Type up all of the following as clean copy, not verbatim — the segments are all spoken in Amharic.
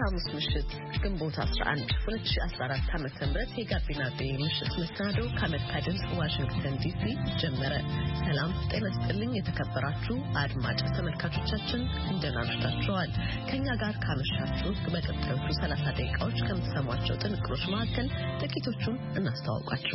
የሐሙስ ምሽት ግንቦት 11 2014 ዓ.ም የጋቢና ምሽት መሰናዶ ከአሜሪካ ድምፅ ዋሽንግተን ዲሲ ጀመረ። ሰላም ጤና ይስጥልኝ የተከበራችሁ አድማጭ ተመልካቾቻችን እንደምን አምሽታችኋል? ከኛ ጋር ካመሻችሁ በቀጣዮቹ 30 ደቂቃዎች ከምትሰሟቸው ጥንቅሮች መካከል ጥቂቶቹን እናስተዋውቃችሁ።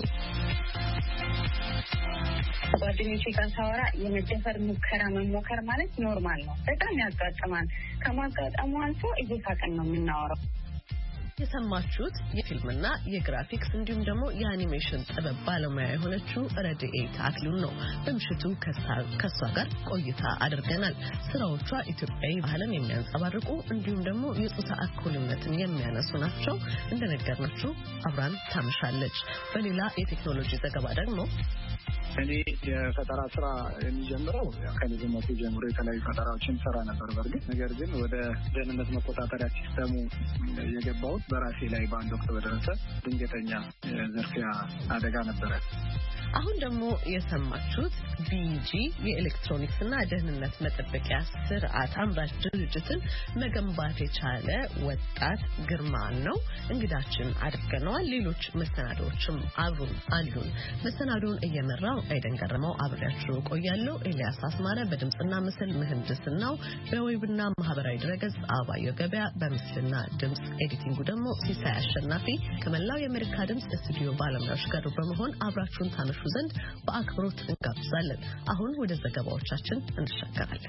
ጓደኞቼ ጋር ሳወራ የመደፈር ሙከራ መሞከር ማለት ኖርማል ነው። በጣም ያጋጥማል። ከማጋጠሙ አልፎ እየሳቀን ነው የምናወራው። የሰማችሁት የፊልምና የግራፊክስ እንዲሁም ደግሞ የአኒሜሽን ጥበብ ባለሙያ የሆነችው ረድኤት አክሊሉ ነው። በምሽቱ ከሷ ጋር ቆይታ አድርገናል። ስራዎቿ ኢትዮጵያዊ ባህልን የሚያንጸባርቁ እንዲሁም ደግሞ የጾታ እኩልነትን የሚያነሱ ናቸው። እንደነገርናችሁ አብራን ታመሻለች። በሌላ የቴክኖሎጂ ዘገባ ደግሞ እኔ የፈጠራ ስራ የሚጀምረው ከልጅነቴ ጀምሮ የተለያዩ ፈጠራዎችን ሰራ ነበር። በርግጥ ነገር ግን ወደ ደህንነት መቆጣጠሪያ ሲስተሙ የገባሁት በራሴ ላይ በአንድ ወቅት በደረሰ ድንገተኛ ዝርፊያ አደጋ ነበረ። አሁን ደግሞ የሰማችሁት ቢጂ የኤሌክትሮኒክስ እና ደህንነት መጠበቂያ ስርዓት አምራች ድርጅትን መገንባት የቻለ ወጣት ግርማን ነው እንግዳችን አድርገነዋል። ሌሎች መሰናዶዎችም አብሩን አሉን። መሰናዶውን እየመራው አይደን ገረመው አብሬያችሁ ቆያለሁ። ኤልያስ አስማረ በድምጽና ምስል ምህንድስናው፣ በዌብና ማህበራዊ ድረገጽ አባየው ገበያ፣ በምስልና ድምጽ ኤዲቲንጉ ደግሞ ሲሳይ አሸናፊ ከመላው የአሜሪካ ድምጽ ስቱዲዮ ባለሙያዎች ጋር በመሆን አብራችሁን ታመሹ ዘንድ በአክብሮት እንጋብዛለን። አሁን ወደ ዘገባዎቻችን እንሻገራለን።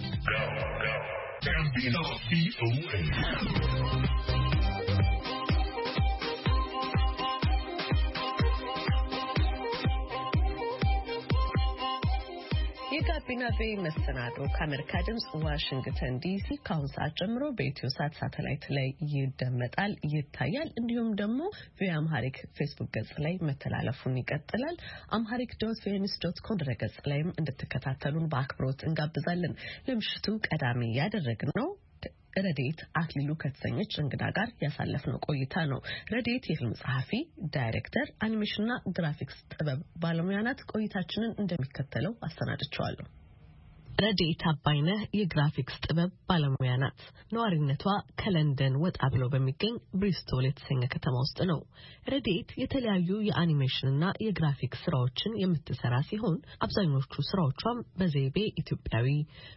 የጋቢና መሰናዶ ከአሜሪካ ድምፅ ዋሽንግተን ዲሲ ከአሁን ሰዓት ጀምሮ በኢትዮ ሳት ሳተላይት ላይ ይደመጣል፣ ይታያል። እንዲሁም ደግሞ በአምሃሪክ ፌስቡክ ገጽ ላይ መተላለፉን ይቀጥላል። amharic.voanews.com ድረገጽ ላይም እንድትከታተሉን በአክብሮት እንጋብዛለን። ለምሽቱ ቀዳሚ ያደረግነው ረድኤት አክሊሉ ከተሰኘች እንግዳ ጋር ያሳለፍነው ቆይታ ነው። ረድኤት የፊልም ጸሐፊ፣ ዳይሬክተር፣ አኒሜሽንና ግራፊክስ ጥበብ ባለሙያ ናት። ቆይታችንን እንደሚከተለው አሰናድቸዋለሁ። ረድኤት አባይነህ የግራፊክስ ጥበብ ባለሙያ ናት። ነዋሪነቷ ከለንደን ወጣ ብሎ በሚገኝ ብሪስቶል የተሰኘ ከተማ ውስጥ ነው። ረድኤት የተለያዩ የአኒሜሽንና የግራፊክስ ስራዎችን የምትሰራ ሲሆን አብዛኞቹ ስራዎቿም በዘይቤ ኢትዮጵያዊ፣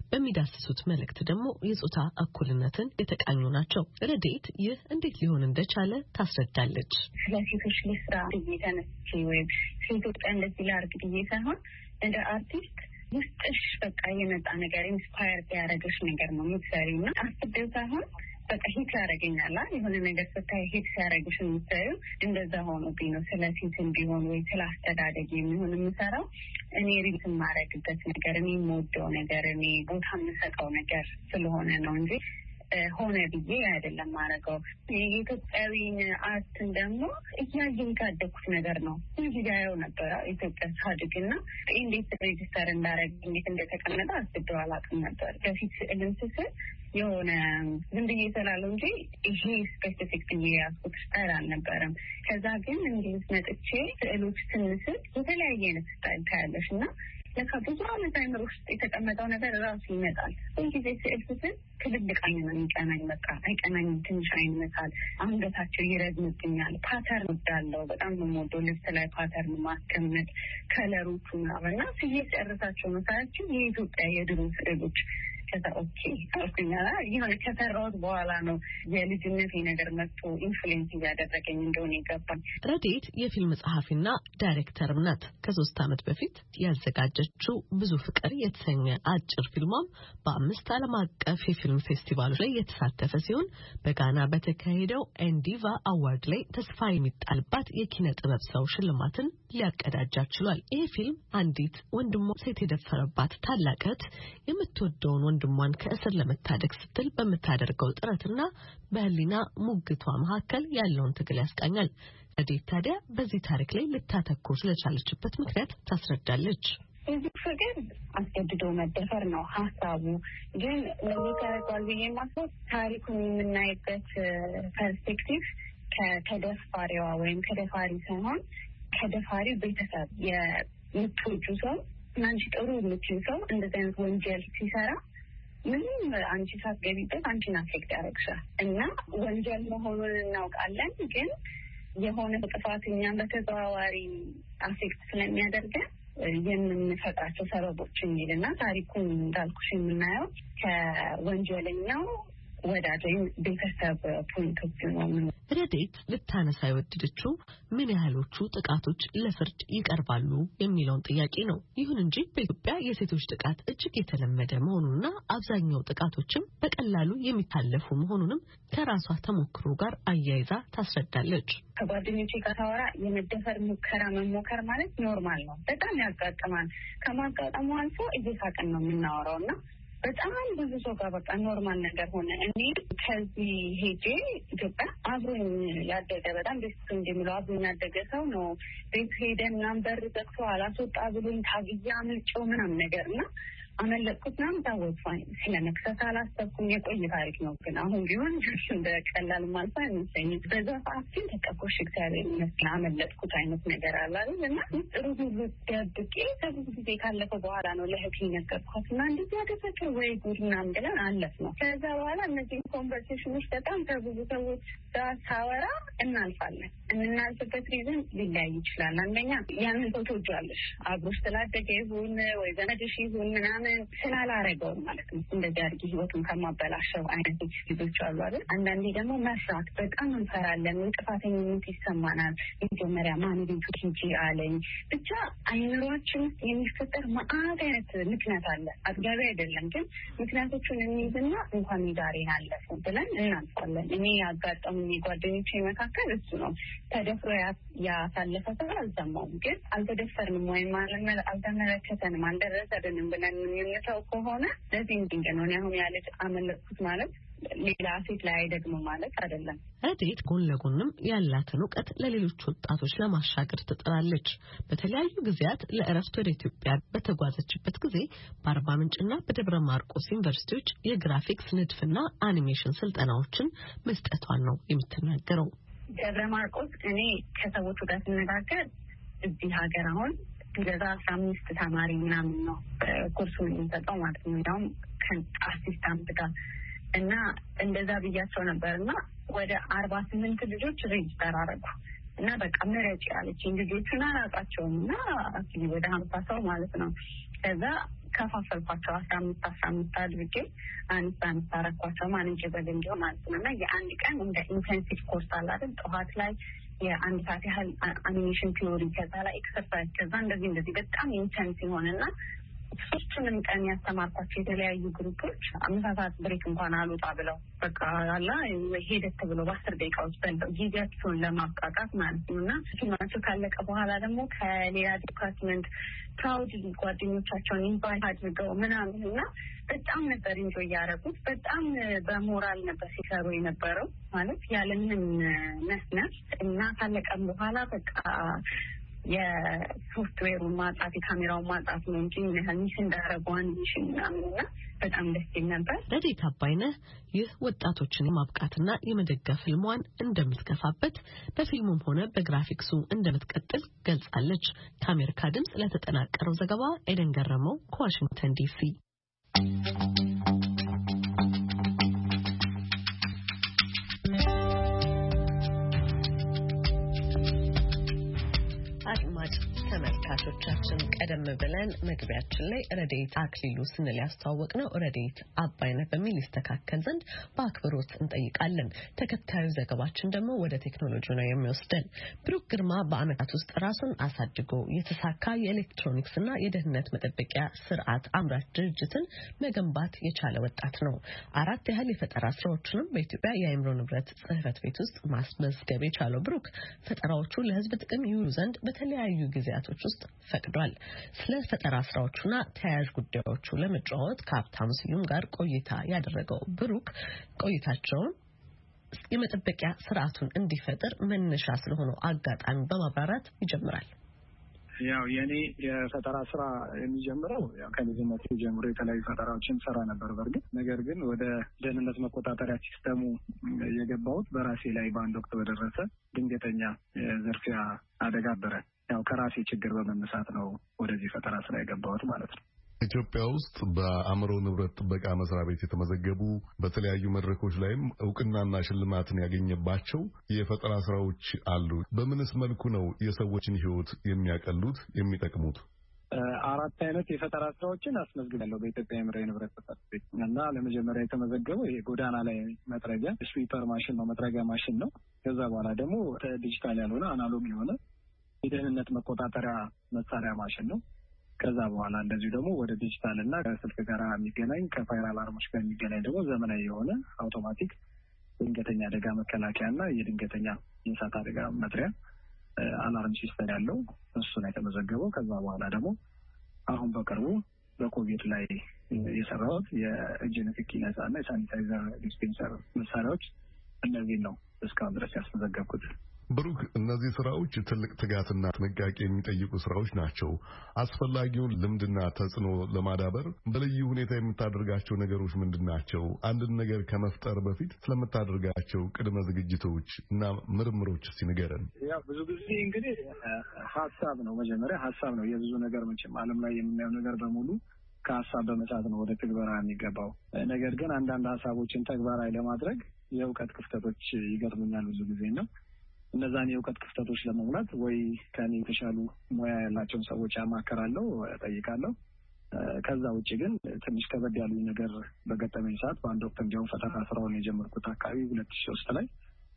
በሚዳስሱት መልእክት ደግሞ የጾታ እኩልነትን የተቃኙ ናቸው። ረድኤት ይህ እንዴት ሊሆን እንደቻለ ታስረዳለች። ስለሴቶች ልስራ ብዬ ተነስቼ ወይም ከኢትዮጵያ እንደዚህ ላርግ ብዬ ሳይሆን እንደ አርቲስት ውስጥሽ በቃ የመጣ ነገር ኢንስፓየር ያደረገሽ ነገር ነው የምትሰሪው እና አስቤው ሳይሆን በቃ ሂት ያደረገኛል። የሆነ ነገር ስታይ ሂት ሲያደርግሽ የምትሰሪው እንደዛ ሆኖብኝ ነው። ስለ ሴትም ቢሆን ወይ ስለ አስተዳደግ የሚሆን የምሰራው እኔ ሪት የማደርግበት ነገር፣ እኔ የምወደው ነገር፣ እኔ ቦታ የምሰጠው ነገር ስለሆነ ነው እንጂ ሆነ ብዬ አይደለም ማረገው። የኢትዮጵያዊን አርትን ደግሞ እያየሁ ያደግኩት ነገር ነው። እያየሁ ነበር ኢትዮጵያ ሳድግና እንዴት ሬጅስተር እንዳረግ እንዴት እንደተቀመጠ አስቤው አላውቅም ነበር። በፊት ስዕልን ስስል የሆነ ዝም ብዬ ስላለው እንጂ ይሄ ስፔሲፊክ ብዬ ያስኩት ስታይል አልነበረም። ከዛ ግን እንግሊዝ መጥቼ ስዕሎች ስንስል የተለያየ አይነት ስታይል ታያለሽ እና ለካ ብዙ ዓመት አይምሮ ውስጥ የተቀመጠው ነገር ራሱ ይመጣል። ሁልጊዜ ስዕል ስስል ትልልቅ አይን ነው የሚቀናኝ። በቃ አይቀናኝም። ትንሽ አይን መሳል፣ አንገታቸው ይረዝምብኛል። ፓተርን ወዳለው በጣም የምወደው ልብስ ላይ ፓተርን ማስቀመጥ፣ ከለሮቹ ምናምን እና ስየጨርሳቸው ነው ሳያቸው የኢትዮጵያ የድሮ ስዕሎች። ከዛ ኦኬ አልኩኝና የሆነ ከሰራሁት በኋላ ነው የልጅነቴ ነገር መጥቶ ኢንፍሉዌንስ እያደረገኝ እንደሆነ ይገባል። ረድኤት የፊልም ጸሐፊና ዳይሬክተርም ናት። ከ3 ዓመት በፊት ያዘጋጀችው ብዙ ፍቅር የተሰኘ አጭር ፊልሟም በ5 ዓለም አቀፍ የፊልም ፌስቲቫሎች ላይ የተሳተፈ ሲሆን በጋና በተካሄደው ኤንዲቫ አዋርድ ላይ ተስፋ የሚጣልባት የኪነ ጥበብ ሰው ሽልማትን ሊያቀዳጃ ችሏል። ይህ ፊልም አንዲት ወንድሟ ሴት የደፈረባት ታላቅ እህት የምትወደውን ወንድሟን ከእስር ለመታደግ ስትል በምታደርገው ጥረትና በህሊና ሙግቷ መካከል ያለውን ትግል ያስቃኛል። ረድኤት ታዲያ በዚህ ታሪክ ላይ ልታተኩር ስለቻለችበት ምክንያት ታስረዳለች። እዚህ ፍቅር አስገድዶ መደፈር ነው ሀሳቡ። ግን ለምን ታረጋል ብዬ ማስበው ታሪኩን የምናይበት ፐርስፔክቲቭ ከተደፋሪዋ ወይም ከደፋሪ ሳይሆን ከደፋሪው ቤተሰብ የምትወጁ ሰው እናንቺ ጥሩ የምትዩ ሰው እንደዚህ አይነት ወንጀል ሲሰራ ምንም አንቺ ሳትገቢበት አንቺን አፌክት ያደርግሻል እና ወንጀል መሆኑን እናውቃለን። ግን የሆነ ጥፋት እኛን በተዘዋዋሪ አፌክት ስለሚያደርገን የምንፈጥራቸው ሰበቦች የሚልና ታሪኩን እንዳልኩሽ የምናየው ከወንጀለኛው ወዳጅ ወይም ቤተሰብ ፖይንት ኦፍ ቪው ነው። ረዴት ልታነሳ የወደደችው ምን ያህሎቹ ጥቃቶች ለፍርድ ይቀርባሉ የሚለውን ጥያቄ ነው። ይሁን እንጂ በኢትዮጵያ የሴቶች ጥቃት እጅግ የተለመደ መሆኑንና አብዛኛው ጥቃቶችም በቀላሉ የሚታለፉ መሆኑንም ከራሷ ተሞክሮ ጋር አያይዛ ታስረዳለች። ከጓደኞቼ ጋር ታወራ የመደፈር ሙከራ መሞከር ማለት ኖርማል ነው። በጣም ያጋጥማል። ከማጋጠሙ አልፎ እየሳቅን ነው የምናወራውና በጣም ብዙ ሰው ጋር በቃ ኖርማል ነገር ሆነ። እኔ ከዚህ ሄጄ ኢትዮጵያ አብሮኝ ያደገ በጣም ቤት እንደሚለው አብሮኝ ያደገ ሰው ነው ቤት ሄደን ምናምን በር ዘግቶ አላስወጣ ብሎኝ ታግያ አምልጬው ምናምን ነገር እና አመለጥኩት ምናምን ታወቅፋኝ ስለመክሰስ አላሰብኩም። የቆየ ታሪክ ነው። ግን አሁን ቢሆን እንደ ቀላል ማልፋ አይመስለኝም። በዛ ሰዓት ግን ተቀቆሽ እግዚአብሔር ይመስገን አመለጥኩት አይነት ነገር አለ አይደል እና ጥሩ ሁሉ ደብቄ ከብዙ ጊዜ ካለፈ በኋላ ነው ለህግ ነገርኳት እና እንደዚህ ያደረገ ወይ ጉድ ምናምን ብለን አለፍ ነው። ከዛ በኋላ እነዚህ ኮንቨርሴሽኖች በጣም ከብዙ ሰዎች ጋር ሳወራ እናልፋለን። የምናልፍበት ሪዝን ሊለያይ ይችላል። አንደኛ ያንን ሰው ትወጂዋለሽ አብሮሽ ስላደገ ይሁን ወይ ዘመድሽ ይሁን ምናምን ስላላረገው ማለት ነው። እንደዚህ አድርጊ ህይወቱን ከማበላሸው አይነት ልጆች አሉ አይደል። አንዳንዴ ደግሞ መስራት በጣም እንፈራለን። ጥፋተኝነት ይሰማናል። መጀመሪያ ማን ቤቱ ሂጂ አለኝ ብቻ አይምሮአችን ውስጥ የሚፈጠር መዓት አይነት ምክንያት አለ። አጥጋቢ አይደለም ግን ምክንያቶቹን እንይዝና እንኳን ዛሬን አለፉ ብለን እናልፋለን። እኔ ያጋጠሙኝ ጓደኞቼ መካከል እሱ ነው። ተደፍሮ ያሳለፈ ሰው አልሰማውም። ግን አልተደፈርንም ወይም አልተመለከተንም አልደረሰልንም ብለን የምንተው ከሆነ ለዚህ እንዲንገ ነው። አሁን ያለች አመለጥኩት ማለት ሌላ ሴት ላይ አይደግም ማለት አይደለም። ረዴት ጎን ለጎንም ያላትን እውቀት ለሌሎች ወጣቶች ለማሻገር ትጥራለች። በተለያዩ ጊዜያት ለእረፍት ወደ ኢትዮጵያ በተጓዘችበት ጊዜ በአርባ ምንጭና በደብረ ማርቆስ ዩኒቨርሲቲዎች የግራፊክስ ንድፍና አኒሜሽን ስልጠናዎችን መስጠቷን ነው የምትናገረው። ደብረ ማርቆስ እኔ ከሰዎቹ ጋር ስነጋገር እዚህ ሀገር አሁን ገዛ 15 ተማሪ ምናምን ነው ኮርሱን የሚሰጠው ማለት ነው። ያውም ከአሲስታንት ጋር እና እንደዛ ብያቸው ነበርና ወደ 48 ልጆች ሬጅስተር አደረጉ እና በቃ ምረጭ ያለችኝ ልጆቹን አላውቃቸውም እና አክሊ ወደ 50 ሰው ማለት ነው። ከዛ ከፋፈልኳቸው 15 አድርጌ አንድ አረኳቸው ማኔጀብል እንዲሆን ማለት ነው። እና የአንድ ቀን እንደ ኢንቴንሲቭ ኮርስ አለ አይደል ጠዋት ላይ የአንድ ሰዓት ያህል አኒሜሽን ቲዮሪ ከዛ ላይ ኤክሰርሳይዝ ከዛ እንደዚህ በጣም ኢንቴንስ ይሆንና ሶስቱንም ቀን ያስተማርኳቸው የተለያዩ ግሩፖች አመሳሳት ብሬክ እንኳን አልወጣ ብለው በቃ አላ ሄደት ብለው በ10 ደቂቃ ውስጥ በልተው ጊዜያቸውን ለማብቃቃት ማለት ነው። እና ፊልማቸው ካለቀ በኋላ ደግሞ ከሌላ ዲፓርትመንት ፕራውድ ጓደኞቻቸውን ኢንቫይት አድርገው ምናምን እና በጣም ነበር ኢንጆይ ያደረጉት። በጣም በሞራል ነበር ሲሰሩ የነበረው ማለት ያለምንም መስነፍ እና ካለቀም በኋላ በቃ የሶፍትዌሩን ማጣት የካሜራውን ማጣት ነው እንጂ ሚስ እንዳረጓን ይሽናልና በጣም ደስ ይል ነበር። ረዴት አባይነህ ይህ ወጣቶችን የማብቃትና የመደገፍ ህልሟን እንደምትገፋበት በፊልሙም ሆነ በግራፊክሱ እንደምትቀጥል ገልጻለች። ከአሜሪካ ድምጽ ለተጠናቀረው ዘገባ ኤደን ገረመው ከዋሽንግተን ዲሲ። ተመልካቾቻችን ቀደም ብለን መግቢያችን ላይ ረዴት አክሊሉ ስንል ያስተዋወቅነው ረዴት አባይነህ በሚል ይስተካከል ዘንድ በአክብሮት እንጠይቃለን። ተከታዩ ዘገባችን ደግሞ ወደ ቴክኖሎጂ ነው የሚወስደን። ብሩክ ግርማ በአመታት ውስጥ ራሱን አሳድጎ የተሳካ የኤሌክትሮኒክስና የደህንነት መጠበቂያ ስርዓት አምራች ድርጅትን መገንባት የቻለ ወጣት ነው። 4 ያህል የፈጠራ ስራዎችንም በኢትዮጵያ የአእምሮ ንብረት ጽሕፈት ቤት ውስጥ ማስመዝገብ የቻለው ብሩክ ፈጠራዎቹ ለሕዝብ ጥቅም ይውሉ ዘንድ በተለያዩ ጊዜያቶች ውስጥ ፈቅዷል። ስለ ፈጠራ ስራዎቹና ተያያዥ ጉዳዮቹ ለመጫወት ከሀብታሙ ስዩም ጋር ቆይታ ያደረገው ብሩክ ቆይታቸውን የመጠበቂያ ስርዓቱን እንዲፈጥር መነሻ ስለሆነው አጋጣሚ በማብራራት ይጀምራል። ያው የኔ የፈጠራ ስራ የሚጀምረው ያው ከልጅነቴ ጀምሮ የተለያዩ ፈጠራዎችን ሰራ ነበር በርግጥ። ነገር ግን ወደ ደህንነት መቆጣጠሪያ ሲስተሙ የገባሁት በራሴ ላይ በአንድ ወቅት በደረሰ ድንገተኛ ዝርፊያ አደጋ ነበረ። ያው ከራሴ ችግር በመነሳት ነው ወደዚህ ፈጠራ ስራ የገባሁት ማለት ነው። ኢትዮጵያ ውስጥ በአእምሮ ንብረት ጥበቃ መስሪያ ቤት የተመዘገቡ በተለያዩ መድረኮች ላይም እውቅናና ሽልማትን ያገኘባቸው የፈጠራ ስራዎች አሉ። በምንስ መልኩ ነው የሰዎችን ሕይወት የሚያቀሉት የሚጠቅሙት? 4 አይነት የፈጠራ ስራዎችን አስመዝግቤያለሁ በኢትዮጵያ የአእምሮ ንብረት ጥበቃ ቤት እና ለመጀመሪያ የተመዘገበው ይሄ ጎዳና ላይ መጥረጊያ ስዊፐር ማሽን ነው፣ መጥረጊያ ማሽን ነው። ከዛ በኋላ ደግሞ ዲጂታል ያልሆነ አናሎግ የሆነ የደህንነት መቆጣጠሪያ መሳሪያ ማሽን ነው። ከዛ በኋላ እንደዚሁ ደግሞ ወደ ዲጂታል እና ከስልክ ጋር የሚገናኝ ከፋየር አላርሞች ጋር የሚገናኝ ደግሞ ዘመናዊ የሆነ አውቶማቲክ ድንገተኛ አደጋ መከላከያ እና የድንገተኛ የእሳት አደጋ መጥሪያ አላርም ሲስተም ያለው እሱ ነው የተመዘገበው። ከዛ በኋላ ደግሞ አሁን በቅርቡ በኮቪድ ላይ የሰራሁት የእጅ ንክኪ ነጻ እና የሳኒታይዘር ዲስፔንሰር መሳሪያዎች እነዚህን ነው እስካሁን ድረስ ያስመዘገብኩት። ብሩክ፣ እነዚህ ስራዎች ትልቅ ትጋትና ጥንቃቄ የሚጠይቁ ስራዎች ናቸው። አስፈላጊውን ልምድና ተጽዕኖ ለማዳበር በልዩ ሁኔታ የምታደርጋቸው ነገሮች ምንድን ናቸው? አንድን ነገር ከመፍጠር በፊት ስለምታደርጋቸው ቅድመ ዝግጅቶች እና ምርምሮች እስቲ ንገረን። ያው ብዙ ጊዜ እንግዲህ ሀሳብ ነው፣ መጀመሪያ ሀሳብ ነው። የብዙ ነገር መቼም ዓለም ላይ የምናየው ነገር በሙሉ ከሀሳብ በመሳት ነው ወደ ትግበራ የሚገባው። ነገር ግን አንዳንድ ሀሳቦችን ተግባራዊ ለማድረግ የእውቀት ክፍተቶች ይገጥሙኛል ብዙ ጊዜ ነው። እነዛን የእውቀት ክፍተቶች ለመሙላት ወይ ከኔ የተሻሉ ሙያ ያላቸውን ሰዎች ያማከራለሁ፣ ጠይቃለሁ። ከዛ ውጭ ግን ትንሽ ከበድ ያሉ ነገር በገጠመኝ ሰዓት በአንድ ወቅት እንዲያውም ፈጠራ ስራውን የጀመርኩት አካባቢ 2003 ላይ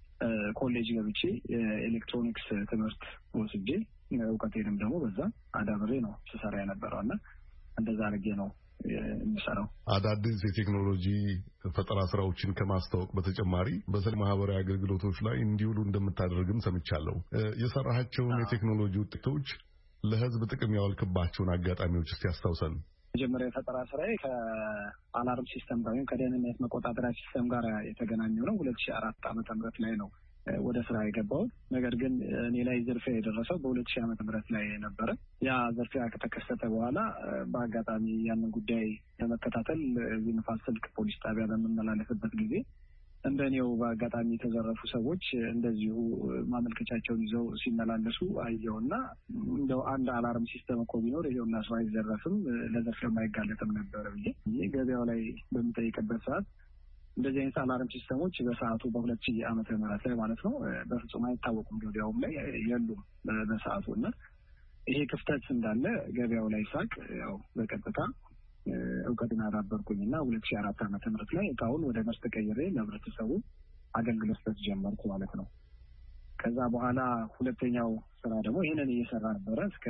ኮሌጅ ገብቼ የኤሌክትሮኒክስ ትምህርት ወስጄ እውቀቴንም ደግሞ በዛ አዳብሬ ነው ስሰራ የነበረው እና እንደዛ አድርጌ ነው የሚሰራው። አዳዲስ የቴክኖሎጂ ፈጠራ ስራዎችን ከማስተዋወቅ በተጨማሪ በተለይ ማህበራዊ አገልግሎቶች ላይ እንዲውሉ እንደምታደርግም ሰምቻለሁ። የሰራሃቸውን የቴክኖሎጂ ውጤቶች ለህዝብ ጥቅም ያዋልክባቸውን አጋጣሚዎች እስቲ ያስታውሰን። መጀመሪያ የፈጠራ ስራዬ ከአላርም ሲስተም ጋር ወይም ከደህንነት መቆጣጠሪያ ሲስተም ጋር የተገናኘው ነው። 2004 ዓ.ም ላይ ነው ወደ ስራ የገባሁት። ነገር ግን እኔ ላይ ዝርፊያ የደረሰው በ2000 ዓ.ም ላይ ነበረ። ያ ዝርፊያ ከተከሰተ በኋላ በአጋጣሚ ያንን ጉዳይ ለመከታተል እዚህ ንፋስ ስልክ ፖሊስ ጣቢያ በምመላለስበት ጊዜ እንደኔው በአጋጣሚ የተዘረፉ ሰዎች እንደዚሁ ማመልከቻቸውን ይዘው ሲመላለሱ አየውና እንደው አንድ አላርም ሲስተም እኮ ቢኖር ይሄውና ሰው አይዘረፍም፣ ለዘርፊያ የማይጋለጥም ነበር ብዬ ገበያው ላይ በምጠይቅበት ሰዓት እንደዚህ አይነት አላርም ሲስተሞች በሰዓቱ በ2000 ዓመተ ምህረት ላይ ማለት ነው በፍጹም አይታወቁም፣ ገበያውም ላይ የሉም በሰዓቱ እና ይሄ ክፍተት እንዳለ ገበያው ላይ ሳቅ ያው በቀጥታ እውቀትን አዳበርኩኝና 2004 ዓመተ ምህረት ላይ እቃውን ወደ ምርት ቀይሬ ለህብረተሰቡ አገልግሎት መስጠት ጀመርኩ ማለት ነው። ከዛ በኋላ ሁለተኛው ስራ ደግሞ ይሄንን እየሰራ ነበረ እስከ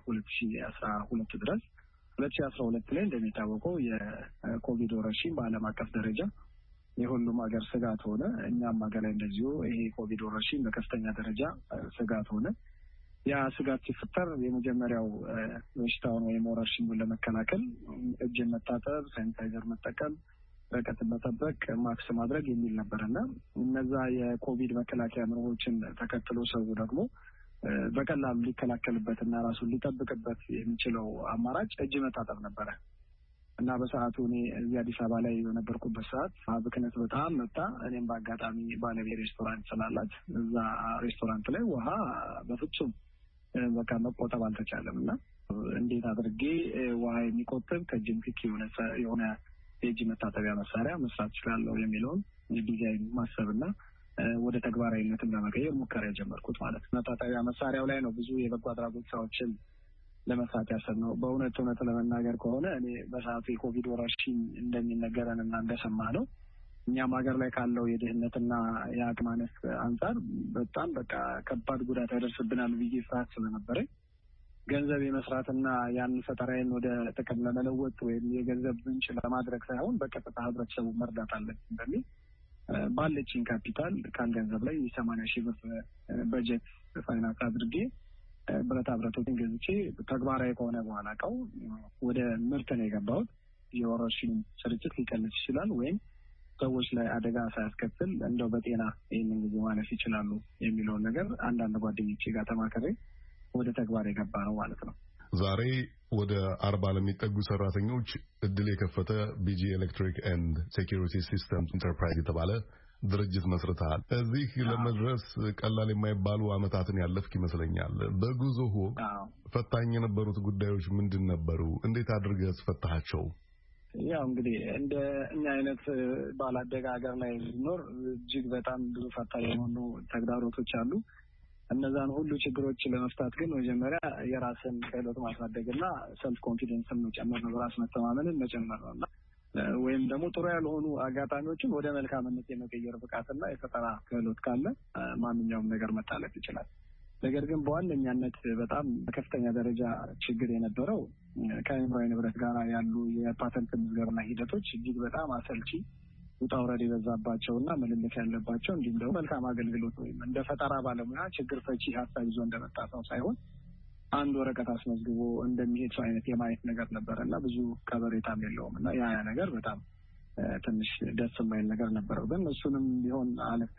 2012 ድረስ። 2012 ላይ እንደሚታወቀው የኮቪድ ወረርሽኝ በዓለም አቀፍ ደረጃ የሁሉም ሀገር ስጋት ሆነ። እኛም ሀገር ላይ እንደዚሁ ይሄ ኮቪድ ወረርሽኝ በከፍተኛ ደረጃ ስጋት ሆነ። ያ ስጋት ሲፈጠር የመጀመሪያው በሽታውን ወይም ወረርሽኙን ለመከላከል እጅን መታጠብ፣ ሳኒታይዘር መጠቀም፣ ርቀትን መጠበቅ፣ ማክስ ማድረግ የሚል ነበርና እነዛ የኮቪድ መከላከያ መርሆችን ተከትሎ ሰው ደግሞ በቀላሉ ሊከላከልበትና ራሱን ሊጠብቅበት የሚችለው አማራጭ እጅ መታጠብ ነበረ እና በሰዓቱ እኔ እዚህ አዲስ አበባ ላይ በነበርኩበት ሰዓት ብክነት በጣም መጣ። እኔም በአጋጣሚ ባለቤት ሬስቶራንት ስላላት እዛ ሬስቶራንት ላይ ውሃ በፍጹም በቃ መቆጠብ አልተቻለም እና እንዴት አድርጌ ውሃ የሚቆጥብ ከእጅ ንክኪ የሆነ የእጅ መታጠቢያ መሳሪያ መስራት እችላለሁ የሚለውን ዲዛይን ማሰብና ወደ ተግባራዊነትም ለመቀየር ሙከራ የጀመርኩት ማለት ነው። መታጠቢያ መሳሪያው ላይ ነው ብዙ የበጎ አድራጎት ስራዎችን ለመስራት ያሰብነው። እውነት ለመናገር ከሆነ እኔ በሰዓቱ የኮቪድ ወረርሽኝ እንደሚነገረን እና እንደሰማ ነው እኛም ሀገር ላይ ካለው የድህነትና የአቅም ማነስ አንጻር በጣም በቃ ከባድ ጉዳት ያደርስብናል ብዬ ፍርሃት ስለነበረኝ ገንዘብ የመስራትና ያንን ፈጠራዬን ወደ ጥቅም ለመለወጥ ወይም የገንዘብ ምንጭ ለማድረግ ሳይሆን በቀጥታ ህብረተሰቡ መርዳት አለብን በሚል ባለችኝ ካፒታል ካል ገንዘብ ላይ 80,000 ብር በጀት ፋይናንስ አድርጌ ብረታ ብረቶችን ገዝቼ ተግባራዊ ከሆነ በኋላ እቃው ወደ ምርት ነው የገባሁት። የወረርሽኝ ስርጭት ሊቀንስ ይችላል ወይም ሰዎች ላይ አደጋ ሳያስከትል እንደው በጤና ይህንን ጊዜ ማለፍ ይችላሉ የሚለውን ነገር አንዳንድ ጓደኞቼ ጋር ተማከሬ ወደ ተግባር የገባ ነው ማለት ነው። ዛሬ ወደ 40 ለሚጠጉ ሰራተኞች እድል የከፈተ ቢጂ ኤሌክትሪክ ኤንድ ሴኩሪቲ ሲስተም ኢንተርፕራይዝ የተባለ ድርጅት መስርተሃል። እዚህ ለመድረስ ቀላል የማይባሉ አመታትን ያለፍክ ይመስለኛል። በጉዞህ ወቅት ፈታኝ የነበሩት ጉዳዮች ምንድን ነበሩ? እንዴት አድርገህ ፈታሃቸው? ያው እንግዲህ እንደ እኛ አይነት ባላደገ ሀገር ላይ ኖር እጅግ በጣም ብዙ ፈታኝ የሆኑ ተግዳሮቶች አሉ። እነዛን ሁሉ ችግሮች ለመፍታት ግን መጀመሪያ የራስን ክህሎት ማሳደግና ሰልፍ ኮንፊደንስን መጨመር ነው፣ በራስ መተማመንን መጨመር ነውና ወይም ደግሞ ጥሩ ያልሆኑ አጋጣሚዎችን ወደ መልካምነት የመቀየር ብቃትና የፈጠራ ክህሎት ካለ ማንኛውም ነገር መታለፍ ይችላል። ነገር ግን በዋነኛነት በጣም በከፍተኛ ደረጃ ችግር የነበረው ከአእምሯዊ ንብረት ጋር ያሉ የፓተንት ምዝገባና ሂደቶች እጅግ በጣም አሰልቺ፣ ውጣ ውረድ የበዛባቸውና ምልልስ ያለባቸው እንዲሁም ደግሞ መልካም አገልግሎት ወይም እንደ ፈጠራ ባለሙያ ችግር ፈቺ ሀሳብ ይዞ እንደመጣ ሰው ሳይሆን አንድ ወረቀት አስመዝግቦ እንደሚሄድ ሰው አይነት የማየት ነገር ነበረና ብዙ ከበሬታም የለውም እና ያ ነገር በጣም ትንሽ ደስ የማይል ነገር ነበረው። ግን እሱንም ቢሆን አልፌ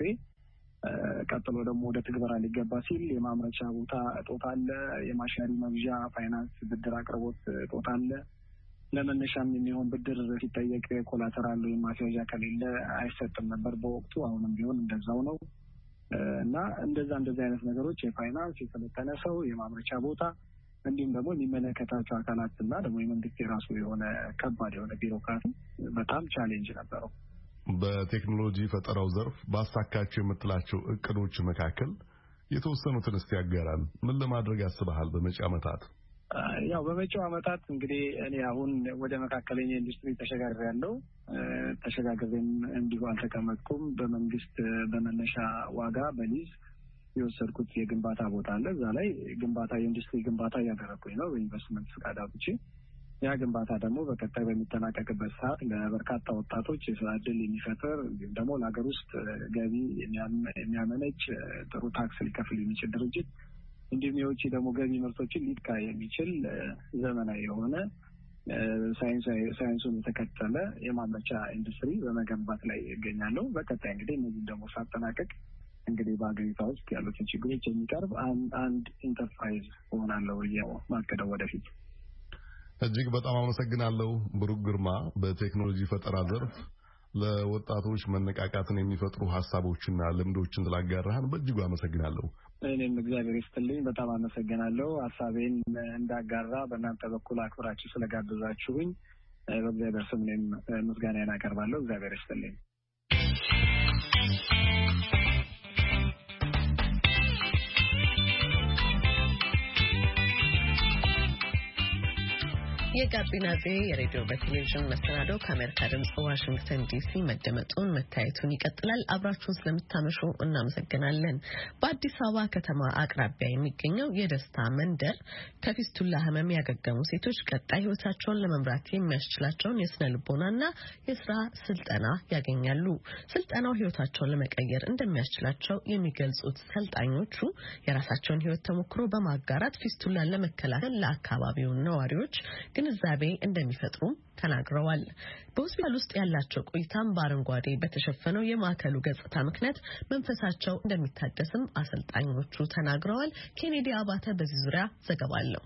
ቀጥሎ ደግሞ ወደ ትግበራ ሊገባ ሲል የማምረቻ ቦታ እጦት አለ፣ የማሽነሪ መግዣ ፋይናንስ ብድር አቅርቦት እጦት አለ። ለመነሻም የሚሆን ብድር ሲጠየቅ ኮላተራል ወይም ማስያዣ ከሌለ አይሰጥም ነበር በወቅቱ። አሁንም ቢሆን እንደዛው ነው እና እንደዛ አይነት ነገሮች የፋይናንስ የሰለጠነ ሰው የማምረቻ ቦታ እንዲሁም ደግሞ የሚመለከታቸው አካላትና ደግሞ የመንግስት የራሱ የሆነ ከባድ የሆነ ቢሮክራሲ በጣም ቻሌንጅ ነበረው። በቴክኖሎጂ ፈጠራው ዘርፍ ባሳካቸው የምትላቸው እቅዶች መካከል የተወሰኑትን እስቲ ያጋራን። ምን ለማድረግ ያስበሃል በመጪው ዓመታት? ያው በመጪው ዓመታት እንግዲህ እኔ አሁን ወደ መካከለኛ ኢንዱስትሪ ተሸጋግሬያለሁ። ተሸጋግሬም እንዲሁ አልተቀመጥኩም። በመንግስት በመነሻ ዋጋ በሊዝ የወሰድኩት የግንባታ ቦታ አለ። እዛ ላይ ግንባታ የኢንዱስትሪ ግንባታ እያደረኩኝ ነው በኢንቨስትመንት ፍቃድ አውጥቼ። ያ ግንባታ ደግሞ በቀጣይ በሚጠናቀቅበት ሰዓት ለበርካታ ወጣቶች የስራ ዕድል የሚፈጥር እንዲሁም ደግሞ ለሀገር ውስጥ ገቢ የሚያመነጭ ጥሩ ታክስ ሊከፍል የሚችል ድርጅት እንዲሁም የውጭ ደግሞ ገቢ ምርቶችን ሊጥካ የሚችል ዘመናዊ የሆነ ሳይንሱን የተከተለ የማምረቻ ኢንዱስትሪ በመገንባት ላይ ይገኛለሁ። በቀጣይ እንግዲህ እነዚህ ደግሞ ሳጠናቀቅ እንግዲህ በአገሪቷ ውስጥ ያሉትን ችግሮች የሚቀርብ አንድ ኢንተርፕራይዝ ሆናለሁ ማቀደው ወደፊት። እጅግ በጣም አመሰግናለሁ ብሩክ ግርማ። በቴክኖሎጂ ፈጠራ ዘርፍ ለወጣቶች መነቃቃትን የሚፈጥሩ ሀሳቦችና ልምዶችን ስላጋራህን በእጅጉ አመሰግናለሁ። እኔም እግዚአብሔር ይስጥልኝ፣ በጣም አመሰግናለሁ። ሀሳቤን እንዳጋራ በእናንተ በኩል አክብራችሁ ስለጋበዛችሁኝ በእግዚአብሔር ስም እኔም ምስጋናዬን አቀርባለሁ። እግዚአብሔር ይስጥልኝ። የጋቢና ቪ የሬዲዮ በቴሌቪዥን መሰናዶ ከአሜሪካ ድምጽ ዋሽንግተን ዲሲ መደመጡን መታየቱን ይቀጥላል። አብራችሁን ስለምታመሹ እናመሰግናለን። በአዲስ አበባ ከተማ አቅራቢያ የሚገኘው የደስታ መንደር ከፊስቱላ ህመም ያገገሙ ሴቶች ቀጣይ ህይወታቸውን ለመምራት የሚያስችላቸውን የስነ ልቦናና የስራ ስልጠና ያገኛሉ። ስልጠናው ህይወታቸውን ለመቀየር እንደሚያስችላቸው የሚገልጹት ሰልጣኞቹ የራሳቸውን ህይወት ተሞክሮ በማጋራት ፊስቱላን ለመከላከል ለአካባቢው ነዋሪዎች ግንዛቤ እንደሚፈጥሩም ተናግረዋል። በሆስፒታል ውስጥ ያላቸው ቆይታም በአረንጓዴ በተሸፈነው የማዕከሉ ገጽታ ምክንያት መንፈሳቸው እንደሚታደስም አሰልጣኞቹ ተናግረዋል። ኬኔዲ አባተ በዚህ ዙሪያ ዘገባ አለው።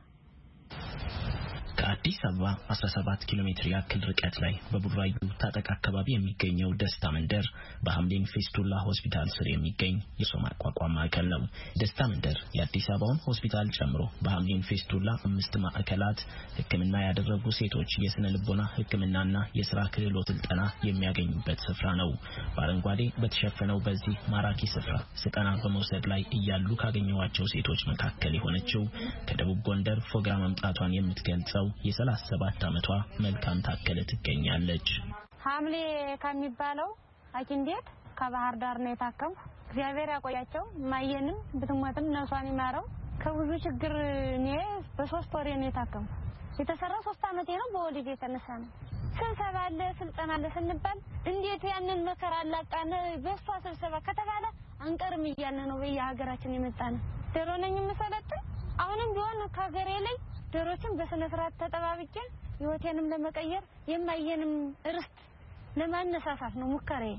ከአዲስ አበባ 17 ኪሎ ሜትር ያክል ርቀት ላይ በቡራዩ ታጠቅ አካባቢ የሚገኘው ደስታ መንደር በሐምሊን ፌስቱላ ሆስፒታል ስር የሚገኝ የሰው ማቋቋም ማዕከል ነው። ደስታ መንደር የአዲስ አበባውን ሆስፒታል ጨምሮ በሐምሊን ፌስቱላ 5 ማዕከላት ሕክምና ያደረጉ ሴቶች የስነ ልቦና ሕክምናና የስራ ክህሎት ስልጠና የሚያገኙበት ስፍራ ነው። በአረንጓዴ በተሸፈነው በዚህ ማራኪ ስፍራ ስልጠና በመውሰድ ላይ እያሉ ካገኘዋቸው ሴቶች መካከል የሆነችው ከደቡብ ጎንደር ፎግራ መምጣቷን የምትገልጸው የ37 ዓመቷ መልካም ታከለ ትገኛለች። ሐምሌ ከሚባለው ሐኪም ቤት ከባህር ዳር ነው የታከምኩ። እግዚአብሔር ያቆያቸው። ማየንም ብትሞትም ነፍሷን ይማረው። ከብዙ ችግር እኔ በ3 ወር ነው የታከምኩ። የተሰራው 3 ዓመቴ ነው። በወሊድ የተነሳ ነው። ስብሰባ አለ ስልጠና አለ ስንባል እንዴት ያንን መከራ አላቃነ በሷ ስብሰባ ከተባለ አንቀርም እያለ ነው በየሀገራችን የመጣነ። ዶሮ ነኝ የምሰለጥን አሁንም ቢሆን ከሀገሬ ላይ ዶሮችን በስነ ስርዓት ተጠባብቄ ህይወቴንም ለመቀየር የማየንም ርስት ለማነሳሳት ነው ሙከራዬ።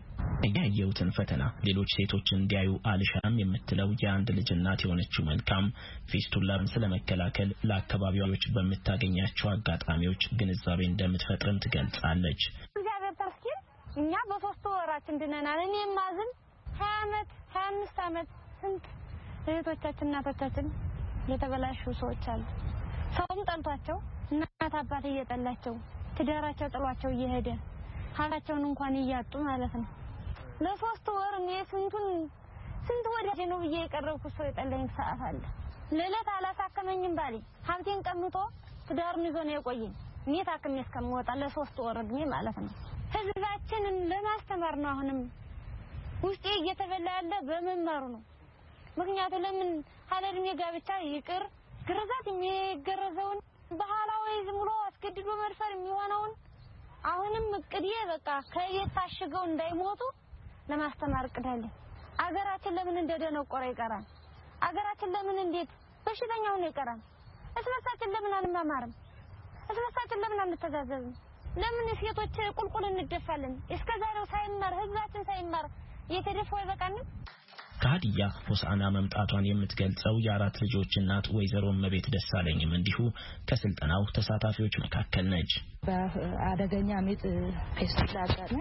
ያየሁትን ፈተና ሌሎች ሴቶች እንዲያዩ አልሻም የምትለው የአንድ ልጅ እናት የሆነችው መልካም ፊስቱላን ስለመከላከል ለአካባቢዎች በመታገኛቸው አጋጣሚዎች ግንዛቤ እንደምትፈጥርም ትገልጻለች። እኛ በሶስት ወራችን ድነናል። እኔ ማዝን 20 አመት 25 አመት ስንት እህቶቻችን እናቶቻችን የተበላሹ ሰዎች አሉ። ሰውም ጠልቷቸው እናት አባት እየጠላቸው ትዳራቸው ጥሏቸው እየሄደ ሀላቸውን እንኳን እያጡ ማለት ነው። ለሶስት ወር እኔ ስንት ወዳጅ ነው ብዬ የቀረብኩ ሰው የጠለኝ ሰዓት አለ። ለለት አላሳከመኝም ባሌ ሀብቴን ቀምቶ ትዳሩን ይዞ ነው የቆየኝ። እኔ ታክሜ እስከምወጣ ለሶስት ወር እድሜ ማለት ነው። ህዝባችንን ለማስተማር ነው አሁንም ውስጤ እየተበላ ያለ በመማሩ ነው። ምክንያቱም ለምን ሀለድሜ ጋብቻ ይቅር ግርዛት የሚገረዘውን ባህላዊ ዝም ብሎ አስገድዶ መድፈር የሚሆነውን አሁንም እቅዴ በቃ ከቤት ታሽገው እንዳይሞቱ ለማስተማር እቅዳለሁ። አገራችን ለምን እንደደነቆረ ይቀራል? አገራችን ለምን እንዴት በሽተኛው ነው ይቀራል? እስበሳችን ለምን አንማማርም? እስበሳችን ለምን አንተዛዘብም? ለምን ሴቶች ቁልቁል እንደፋለን? እስከዛሬው ሳይማር ህዝባችን ሳይማር እየተደፋው ይበቃል። ከሀዲያ ሆሳዕና መምጣቷን የምትገልጸው የአራት ልጆች እናት ወይዘሮ መቤት ደሳለኝም እንዲሁ ከስልጠናው ተሳታፊዎች መካከል ነች። በአደገኛ ምጥ ፌስቱላ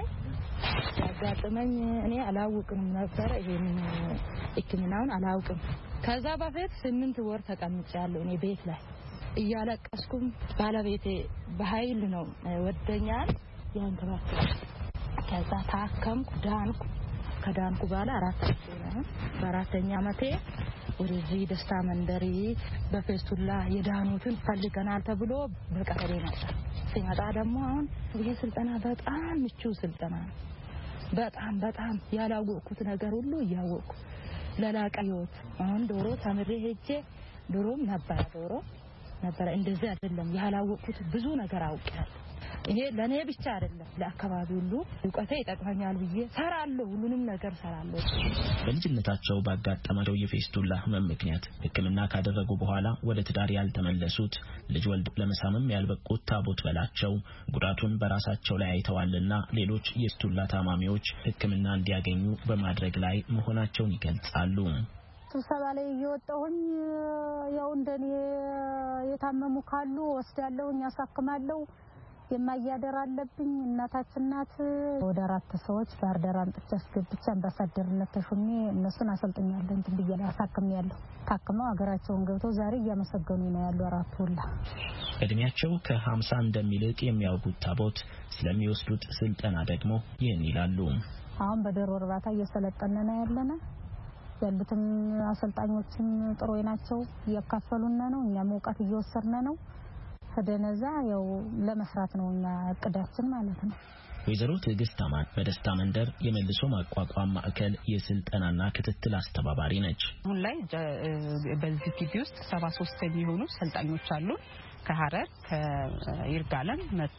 ያጋጠመኝ እኔ አላውቅም ነበር። ይሄን ሕክምናውን አላውቅም። ከዛ በፊት 8 ወር ተቀምጫለሁ እኔ ቤት ላይ እያለቀስኩም ባለቤቴ በኃይል ነው ወደኛል ያንከባከበ። ከዛ ታከምኩ ዳንኩ። ከዳንኩ በኋላ በአራተኛ ዓመቴ ወደዚህ ደስታ መንደሪ በፌስቱላ የዳኑትን ፈልገናል ተብሎ በቀጠሮ መጣ። ሲመጣ ደግሞ አሁን ይሄ ስልጠና በጣም ምቹ ስልጠና ነው። በጣም ያላወቅኩት ነገር ሁሉ እያወቅኩ ለላቀ ህይወት አሁን ዶሮ ተምሬ ሄጄ ዶሮም ነበር እንደዚህ አይደለም ያላወቅኩት ብዙ ነገር አውቃለሁ። ይሄ ለኔ ብቻ አይደለም ለአካባቢው ሁሉ እውቀቴ ይጠቅመኛል ብዬ ሰራለሁ። ሁሉንም ነገር ሰራለሁ። በልጅነታቸው ባጋጠማቸው የፌስቱላ ህመም ምክንያት ሕክምና ካደረጉ በኋላ ወደ ትዳር ያልተመለሱት ልጅ ወልድ ለመሳምም ያልበቁት ታቦት በላቸው ጉዳቱን በራሳቸው ላይ አይተዋልና ሌሎች የፌስቱላ ታማሚዎች ሕክምና እንዲያገኙ በማድረግ ላይ መሆናቸውን ይገልጻሉ። ስብሰባ ላይ እየወጣሁኝ ያው እንደኔ የታመሙ ካሉ ወስዳለሁኝ አሳክማለሁ። የማያደር አለብኝ እናታችን ናት። ወደ 4 ሰዎች ባርዳር አንጥቼ አስገብቼ አምባሳደርነት ተሾሜ እነሱን አሰልጥኛለሁ። እንትን ብዬ አሳክሜያለሁ። ታክመው ሀገራቸውን ገብተው ዛሬ እያመሰገኑ ነው ያሉ 4 ሁላ። እድሜያቸው ከ50 እንደሚልቅ የሚያውቁት ታቦት ስለሚወስዱት ስልጠና ደግሞ ይህን ይላሉ። አሁን በዶሮ እርባታ እየሰለጠነ ነው ያለና ያሉትም አሰልጣኞችም ጥሩ ናቸው። እያካፈሉና ነው እኛም እውቀት እየወሰድን ነው። ከደነዛ ያው ለመስራት ነውና እቅዳችን ማለት ነው። ወይዘሮ ትዕግስት አማን በደስታ መንደር የመልሶ ማቋቋም ማዕከል የስልጠናና ክትትል አስተባባሪ ነች። አሁን ላይ በዚህ ግቢ ውስጥ 73 የሚሆኑ ሰልጣኞች አሉ። ከሐረር፣ ከይርጋለም፣ መቱ፣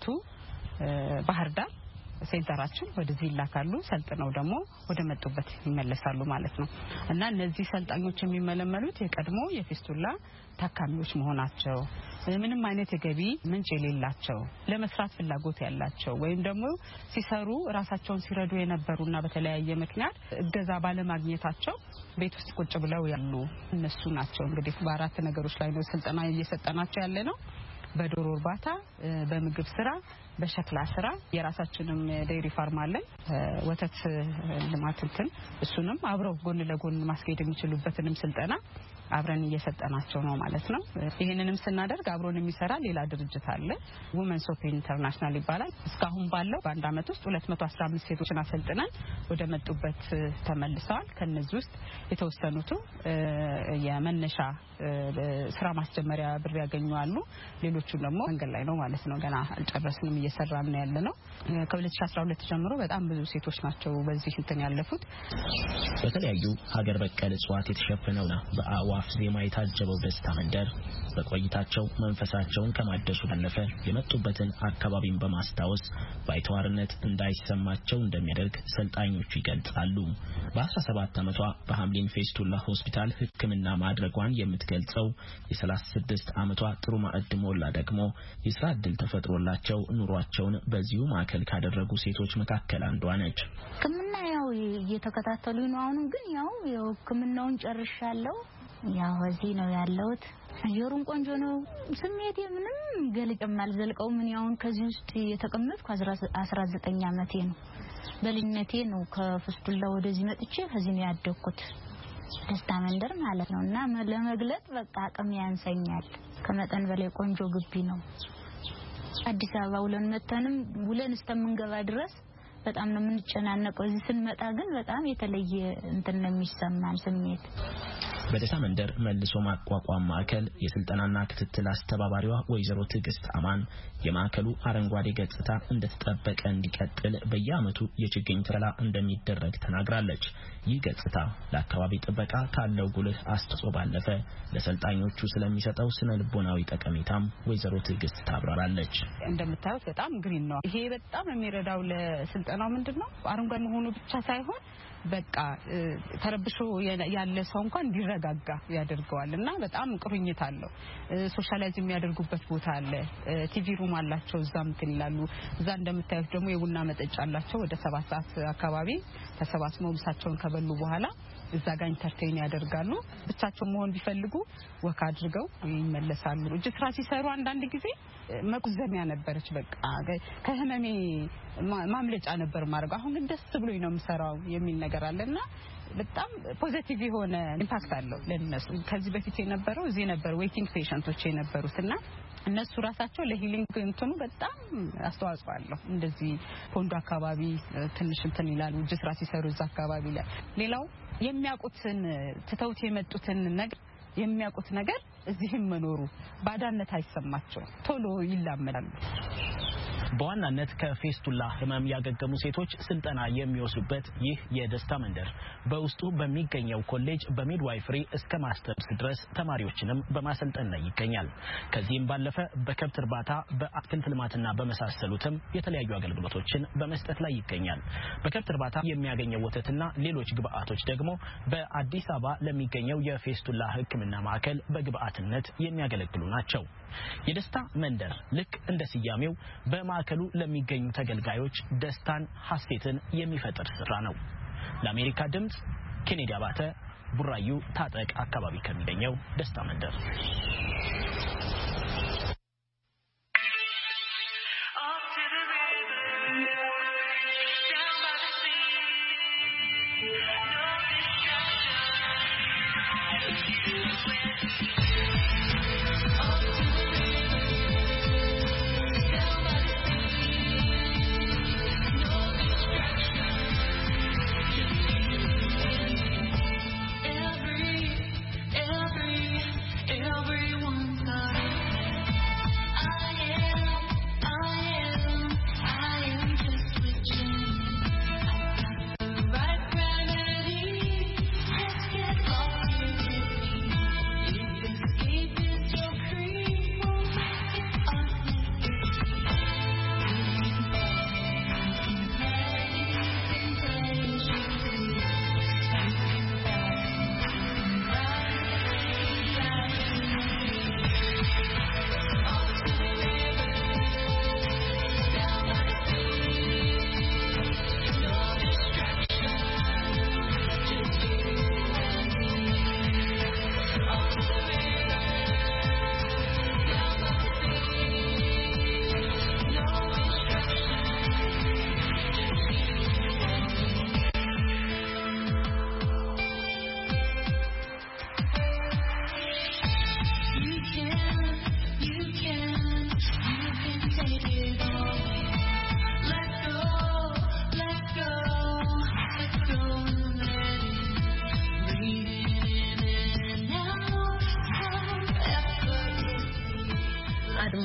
ባህር ዳር ሴንተራችን ወደዚህ ይላካሉ። ሰልጥነው ደግሞ ወደ መጡበት ይመለሳሉ ማለት ነው። እና እነዚህ ሰልጣኞች የሚመለመሉት የቀድሞ የፌስቱላ ታካሚዎች መሆናቸው ምንም አይነት የገቢ ምንጭ የሌላቸው ለመስራት ፍላጎት ያላቸው ወይም ደግሞ ሲሰሩ ራሳቸውን ሲረዱ የነበሩና በተለያየ ምክንያት እገዛ ባለማግኘታቸው ቤት ውስጥ ቁጭ ብለው ያሉ እነሱ ናቸው። እንግዲህ በአራት ነገሮች ላይ ነው ስልጠና እየሰጠናቸው ያለ ነው። በዶሮ እርባታ፣ በምግብ ስራ፣ በሸክላ ስራ የራሳችንም ዴይሪ ፋርም አለን። ወተት ልማትን እሱንም አብረው ጎን ለጎን ማስኬድ የሚችሉበትንም ስልጠና አብረን እየሰጠናቸው ነው ማለት ነው። ይሄንንም ስናደርግ አብሮን የሚሰራ ሌላ ድርጅት አለ። ውመንስ ኦፍ ኢንተርናሽናል ይባላል። እስካሁን ባለው በአንድ አመት ውስጥ 215 ሴቶችን አሰልጥነን ወደ መጡበት ተመልሰዋል። ከነዚህ ውስጥ የተወሰኑት የመነሻ ስራ ማስጀመሪያ ብር ያገኙ አሉ። ሌሎቹ ደግሞ መንገድ ላይ ነው ማለት ነው። ገና አልጨረስንም፣ እየሰራን ነው ያለነው። ከ2012 ጀምሮ በጣም ብዙ ሴቶች ናቸው በዚህ እንትን ያለፉት። በተለያዩ ሀገር በቀል እጽዋት የተሸፈነውና በአዋ የአዕዋፍ ዜማ የታጀበው ደስታ መንደር በቆይታቸው መንፈሳቸውን ከማደሱ ባለፈ የመጡበትን አካባቢን በማስታወስ ባይተዋርነት እንዳይሰማቸው እንደሚያደርግ ሰልጣኞቹ ይገልጻሉ። በ17 ዓመቷ በሐምሊን ፌስቱላ ሆስፒታል ሕክምና ማድረጓን የምትገልጸው የ36 ዓመቷ ጥሩ ማዕድ ሞላ ደግሞ የሥራ ዕድል ተፈጥሮላቸው ኑሯቸውን በዚሁ ማዕከል ካደረጉ ሴቶች መካከል አንዷ ነች። ሕክምና ያው እየተከታተሉኝ ነው። አሁን ግን ያው ሕክምናውን ጨርሻለሁ። ያው እዚህ ነው ያለሁት። አየሩን ቆንጆ ነው። ስሜቴ ምንም ገልጬም አልዘልቀው። ምን ያውን ከዚህ ውስጥ የተቀመጥኩ 19 ዓመቴ ነው። በልጅነቴ ነው ከፍስቱላ ወደዚህ መጥቼ ከዚህ ነው ያደኩት። ደስታ መንደር ማለት ነውና ለመግለጽ በቃ አቅም ያንሰኛል። ከመጠን በላይ ቆንጆ ግቢ ነው። አዲስ አበባ ውለን እስከምንገባ ድረስ በጣም ነው የምንጨናነቀው። እዚህ ስንመጣ ግን በጣም የተለየ እንትን ነው የሚሰማን ስሜት። በደስታ መንደር መልሶ ማቋቋም ማዕከል የስልጠናና ክትትል አስተባባሪዋ ወይዘሮ ትዕግስት አማን የማዕከሉ አረንጓዴ ገጽታ እንደተጠበቀ እንዲቀጥል በየዓመቱ የችግኝ ተከላ እንደሚደረግ ተናግራለች። ይህ ገጽታ ለአካባቢ ጥበቃ ካለው ጉልህ አስተዋጽኦ ባለፈ ለሰልጣኞቹ ስለሚሰጠው ስነ ልቦናዊ ጠቀሜታም ወይዘሮ ትዕግስት ታብራራለች። እንደምታዩት በጣም ግሪን ነው። ይሄ በጣም የሚረዳው ለስልጠናው ምንድነው አረንጓዴ መሆኑ ብቻ ሳይሆን በቃ ተረብሾ ያለ ሰው እንኳን እንዲረጋጋ ያደርገዋልና በጣም ቁርኝት አለው። ሶሻላይዝ የሚያደርጉበት ቦታ አለ። ቲቪ ሩም አላቸው። እዛም ትላሉ። እዛ እንደምታዩት ደግሞ የቡና መጠጫ አላቸው። ወደ 7 ሰዓት አካባቢ ተሰባስበው ምሳቸውን ከበሉ በኋላ እዛ ጋር ኢንተርቴይን ያደርጋሉ። ብቻቸውን መሆን ቢፈልጉ ወካ አድርገው ይመለሳሉ። እጅ ስራ ሲሰሩ አንዳንድ ጊዜ መቁዘሚያ ነበረች። በቃ ከህመሜ ማምለጫ ነበር ማድረግ። አሁን ግን ደስ ብሎኝ ነው የምሰራው የሚል ነገር አለና በጣም ፖዚቲቭ የሆነ ኢምፓክት አለው ለነሱ። ከዚህ በፊት የነበረው እዚህ ነበር ዌቲንግ ፔሸንቶች የነበሩትና እነሱ ራሳቸው ለሂሊንግ እንትኑ በጣም አስተዋጽኦ አለው። እንደዚህ ፖንዶ አካባቢ ትንሽ እንትን ይላሉ እጅ ስራ ሲሰሩ እዛ አካባቢ ላይ ሌላው የሚያውቁትን ትተውት የመጡትን ነገር የሚያውቁት ነገር እዚህም መኖሩ ባዳነት አይሰማቸው ቶሎ ይላመዳሉ። በዋናነት ከፌስቱላ ህመም ያገገሙ ሴቶች ስልጠና የሚወስዱበት ይህ የደስታ መንደር በውስጡ በሚገኘው ኮሌጅ በሚድዋይፈሪ እስከ ማስተርስ ድረስ ተማሪዎችንም በማሰልጠን ላይ ይገኛል። ከዚህም ባለፈ በከብት እርባታ፣ በአትክልት ልማትና በመሳሰሉትም የተለያዩ አገልግሎቶችን በመስጠት ላይ ይገኛል። በከብት እርባታ የሚያገኘው ወተትና ሌሎች ግብአቶች ደግሞ በአዲስ አበባ ለሚገኘው የፌስቱላ ሕክምና ማዕከል በግብአትነት የሚያገለግሉ ናቸው። የደስታ መንደር ልክ እንደ ስያሜው በማዕከሉ ለሚገኙ ተገልጋዮች ደስታን፣ ሐሴትን የሚፈጥር ስራ ነው። ለአሜሪካ ድምጽ ኬኔዲ አባተ ቡራዩ ታጠቅ አካባቢ ከሚገኘው ደስታ መንደር። Everyone's got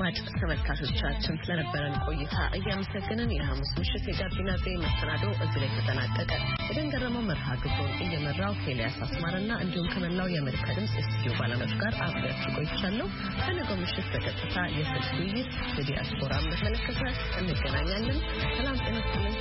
አድማጭ ተመልካቾቻችን ስለነበረን ቆይታ እያመሰገንን የሐሙስ ምሽት የጋቢና ቤ መሰናዶ እዚህ ላይ ተጠናቀቀ። የደንገረመው መርሃ ግብሩን እየመራው ኤልያስ አስማርና እንዲሁም ከመላው የአሜሪካ ድምጽ ስቱዲዮ ባለሙያዎች ጋር አብሬያችሁ ቆይቻለሁ። ከነገው ምሽት በቀጥታ የስልክ ውይይት በዲያስፖራ በተመለከተ እንገናኛለን። ሰላም ጤና ይስጥልኝ።